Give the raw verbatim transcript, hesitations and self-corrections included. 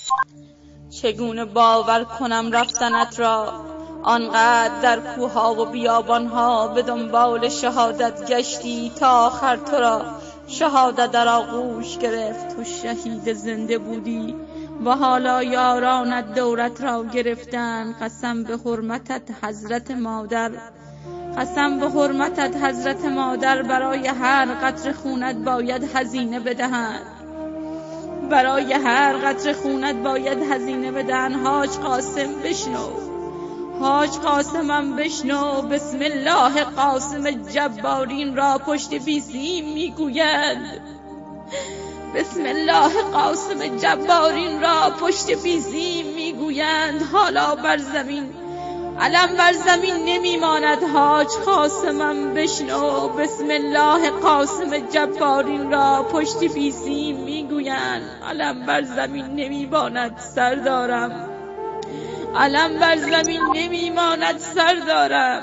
چگونه باور کنم رفتنت را، آنقدر در کوها و بیابانها به دنبال شهادت گشتی تا آخر تو را شهادت در آغوش گرفت. تو شهید زنده بودی و حالا یارانت دورت را گرفتن. قسم به حرمتت حضرت مادر، قسم به حرمتت حضرت مادر، برای هر قطره خونت باید هزینه بدهند، برای هر قطره خونت باید هزینه بدهند. حاج قاسم بشنو، حاج قاسمم بشنو، بسم الله قاسم جبارین را پشت بیسیم میگویند، بسم الله قاسم جبارین را پشت بیسیم میگویند. حالا بر زمین علم بر زمین نمیماند. حاج قاسمم بشنو، بسم الله قاسم جبارین را پشت بیسیم میگویند. علم بر زمین نمیماند سردارم، علم بر زمین نمیماند سردارم.